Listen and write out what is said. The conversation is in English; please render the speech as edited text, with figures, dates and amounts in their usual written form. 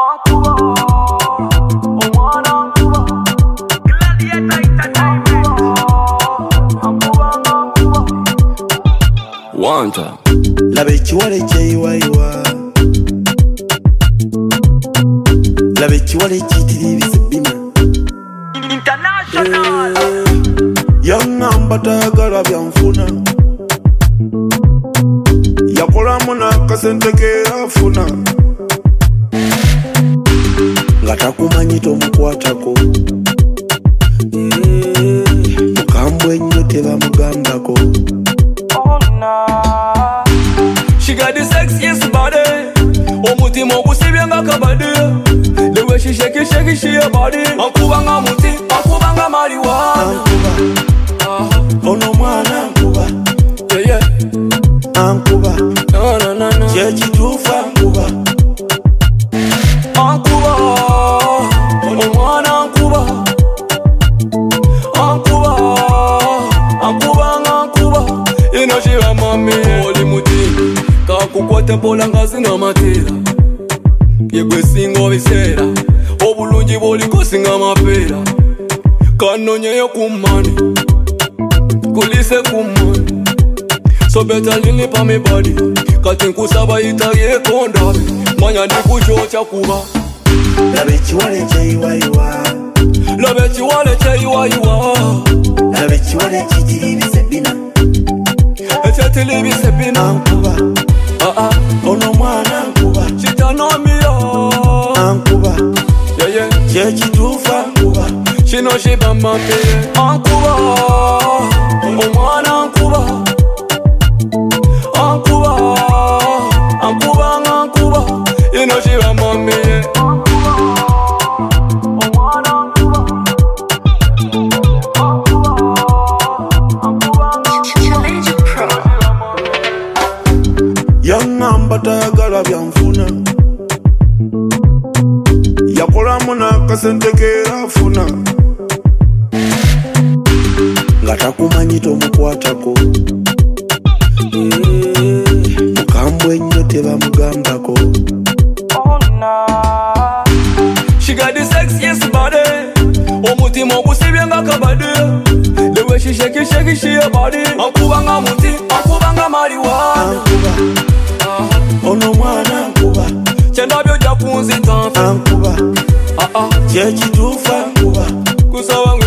One time. Labe chiwale cheiwaiwa, labe chiwale chitiri bisebina. International. Young ambata gara byanfuna, yakola muna kasente ke afuna. Ngata kumanyito mukwatako, mukambwe nnyo tebamugambako. She got the sexiest body. Omutima ogusibye nga kabade. The way she shake it, she a body. Ankubanga muti, ankubanga marijuana. Ono mwana ankuba, Yeah, yeah. ankuba, No. chekitufa ankuba. Ankuba, omwana ankuba. Ankuba, ankubanga ankuba. You know she a mommy. Oli muti, kakukwate mpola nga zina matera. Yegwe singa obisera, obulungi bwoliko singa mapeera. Kanonyeyo kumani, kulise kumani. So better lean it on me body. Kati nkusaba itaye kondabe. Manya ndikuchocha kuba. Labe chiwale cheiwaiwa, Labe chiwale cheiwaiwa, labe chiwale chitiri bisebina. echetili bisebina. Ankuba, ono mwana ankuba, Chitanomiyo, ankuba, yeah yeah. chekitufa ankuba. She know she bamba me. Ankuba, omwana ankuba. Ankuba, ankuba, ankuba. You know she bamba me. Young ambata gara byanfuna, yakola muna kasente ke afuna. Ngata kumanyito mukwatako, mukambwe nnyo tebamugambako. She got the sexiest body. Omutima ogusibye nga kabade. The way she shake it, she a body. Ankubanga muti, ankubanga marijuana. Ankuba, ono mwana ankuba, Chendabyo jakunzi tanfa. ankuba, chekitufa ankuba. Kusaba